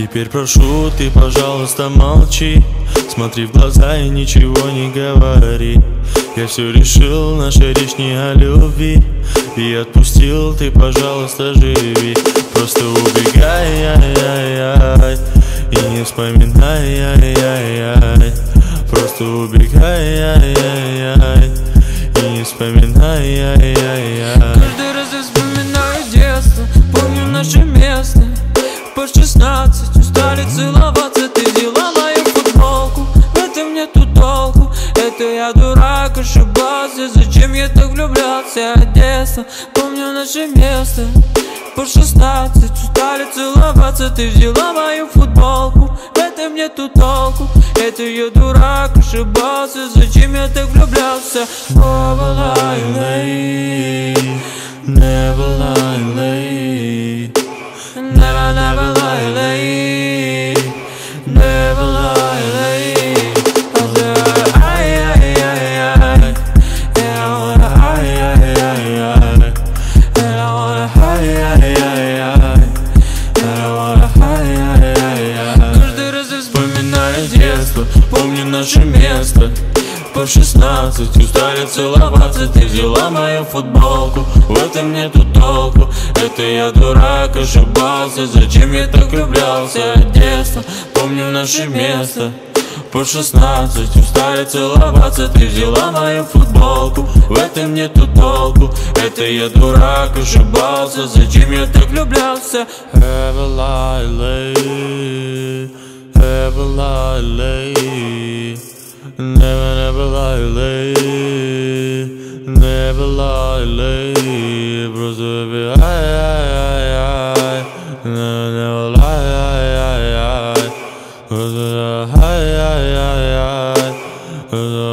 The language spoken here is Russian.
Теперь прошу, ты, пожалуйста, молчи. Смотри в глаза и ничего не говори. Я все решил, наша речь не о любви. И отпустил, ты, пожалуйста, живи. Просто убегай, ай-яй-яй, и не вспоминай, ай-яй-яй. Просто убегай, ай-яй-яй, и не вспоминай, ай-яй-яй. Каждый раз я вспоминаю детство, помню наше место. По 16 устали целоваться, ты взяла мою футболку. В этом нету толку, это я дурак, ошибался. Зачем я так влюблялся от детства? Помню наше место. По 16 устали целоваться, ты взяла мою футболку. В этом нету толку, это я дурак, ошибался. Зачем я так влюблялся? Never lie late, never lie late, Never, never lie late, never lie late. ай, ай, ай, ай, And I wanna, ай, ай, ай, ай, and I wanna, ай, ай, ай, ай, ай, ай, ай, ай. каждый раз я Вспоминаю детство, помню наше место. По 16 устали целоваться, ты взяла мою футболку. В этом нету толку, это я дурак, ошибался. Зачем я так влюблялся от детства? Помню наше место. По 16 устали целоваться, ты взяла мою футболку. В этом нету толку, это я дурак, ошибался. Зачем я так влюблялся? Ever lie late, ever lie late, never, never lie late, never lie late. Просто ай-яй-яй, never, never lie, ай-яй-яй, просто ай-яй-яй,